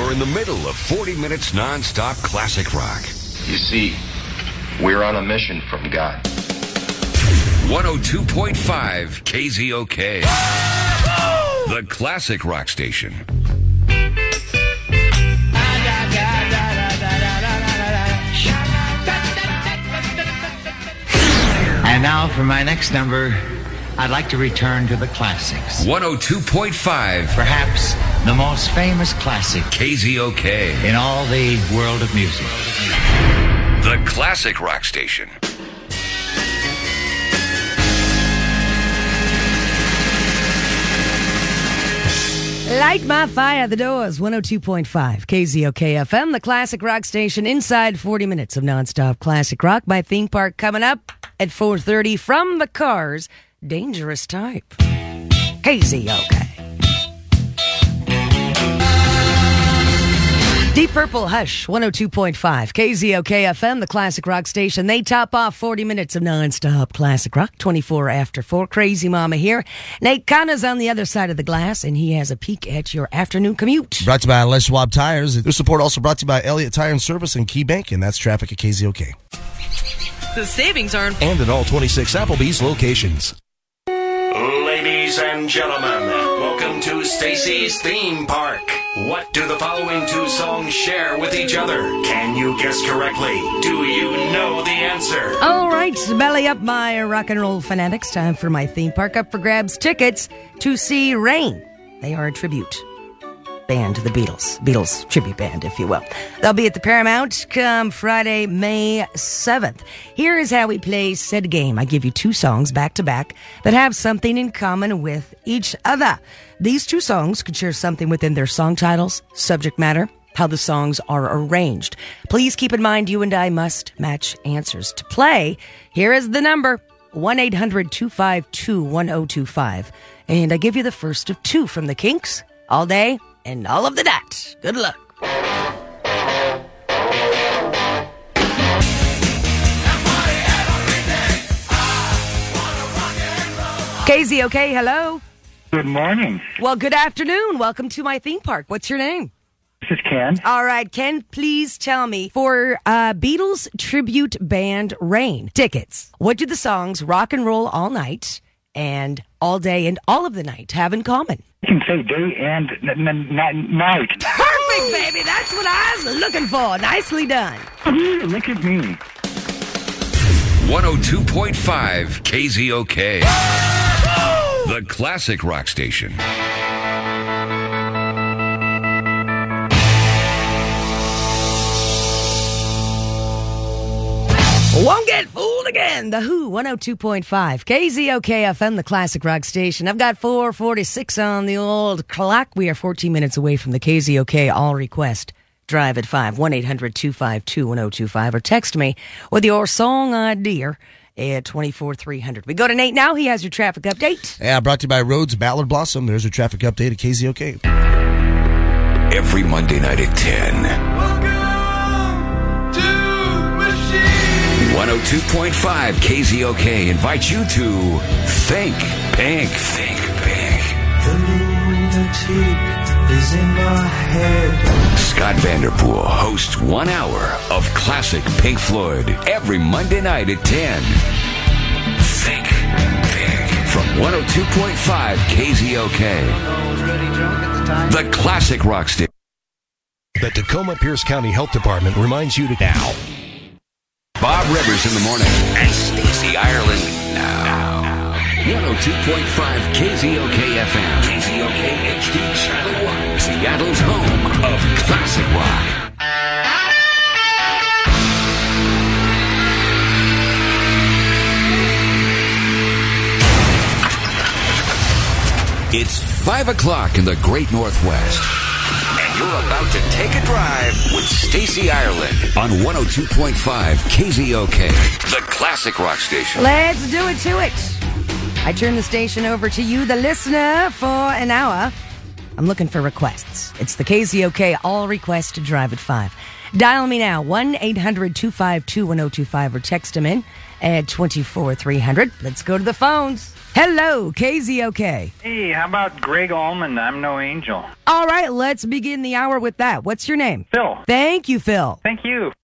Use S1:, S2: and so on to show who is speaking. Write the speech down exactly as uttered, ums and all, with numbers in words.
S1: You're in the middle of forty minutes non-stop classic rock.
S2: You see, we're on a mission from God.
S1: one oh two point five K Z O K. The classic rock station.
S3: And now for my next number, I'd like to return to the classics.
S1: one oh two point five.
S3: Perhaps the most famous classic.
S1: K Z O K.
S3: In all the world of music.
S1: The classic rock station.
S4: Light My Fire, The Doors, one oh two point five K Z O K F M, the classic rock station, inside forty minutes of nonstop classic rock. My theme park coming up at four thirty from the Cars, Dangerous Type. K Z O K. Deep Purple, Hush, one oh two point five K Z O K F M, the classic rock station. They top off forty minutes of nonstop classic rock, twenty-four after four. Crazy Mama here. Nate Khanna's on the other side of the glass, and he has a peek at your afternoon commute.
S5: Brought to you by Les Schwab Tires. Their support also brought to you by Elliott Tire and Service and Key Bank, and that's traffic at K Z O K.
S6: The savings are...
S5: And at all twenty-six Applebee's locations.
S7: Ladies and gentlemen, welcome to Stacy's Theme Park. What do the following two songs share with each other? Can you guess correctly? Do you know the answer?
S4: All right, belly up, my rock and roll fanatics. Time for my theme park. Up for grabs tickets to see Rain. They are a tribute band to the Beatles. Beatles tribute band, if you will. They'll be at the Paramount come Friday, May seventh. Here is how we play said game. I give you two songs back to back that have something in common with each other. These two songs could share something within their song titles, subject matter, how the songs are arranged. Please keep in mind you and I must match answers. To play, here is the number, one eight hundred two five two one oh two five. And I give you the first of two from the Kinks, All Day and All of the Night. Good luck. K Z O K, hello.
S8: Good morning.
S4: Well, good afternoon. Welcome to my theme park. What's your name?
S8: This is Ken.
S4: All right, Ken, please tell me, for uh, Beatles tribute band Rain tickets, what do the songs Rock and Roll All Night and All Day and All of the Night have in common?
S8: You can say day and n- n- n- night.
S4: Perfect, baby. That's what I was looking for. Nicely done.
S8: Ooh, look at me.
S1: one oh two point five K Z O K. The classic rock station.
S4: Won't get fooled again. The Who, one oh two point five K Z O K F M, the classic rock station. I've got four forty-six on the old clock. We are fourteen minutes away from the K Z O K All Request Drive at five. one eight hundred two five two one oh two five. Or text me with your song idea at twenty-four three hundred. We go to Nate now. He has your traffic update.
S5: Yeah, brought to you by Rhodes Ballard Blossom. There's your traffic update at K Z O K.
S1: Every Monday night at ten.
S9: Welcome to the machine.
S1: one oh two point five K Z O K invites you to Think Pink. Think Pink.
S9: The lunatic is in my head.
S1: Scott Vanderpool hosts one hour of classic Pink Floyd every Monday night at ten. Think Pink. From one oh two point five K Z O K. The classic rock station.
S10: The Tacoma Pierce County Health Department reminds you to now.
S1: Bob Rivers in the morning and Stacey Ireland now. one oh two point five K Z O K F M. K Z O K H D Channel one. Seattle's home of classic rock. It's five o'clock in the Great Northwest. And you're about to take a drive with Stacey Ireland on one oh two point five K Z O K, the classic rock station.
S4: Let's do it to it. I turn the station over to you, the listener, for an hour I'm looking for requests. It's the K Z O K All Request to Drive at five. Dial me now, one eight hundred two five two one oh two five, or text them in at two four three hundred. Let's go to the phones. Hello, K Z O K.
S8: Hey, how about Greg Allman? I'm no angel.
S4: All right, let's begin the hour with that. What's your name?
S8: Phil.
S4: Thank you, Phil.
S8: Thank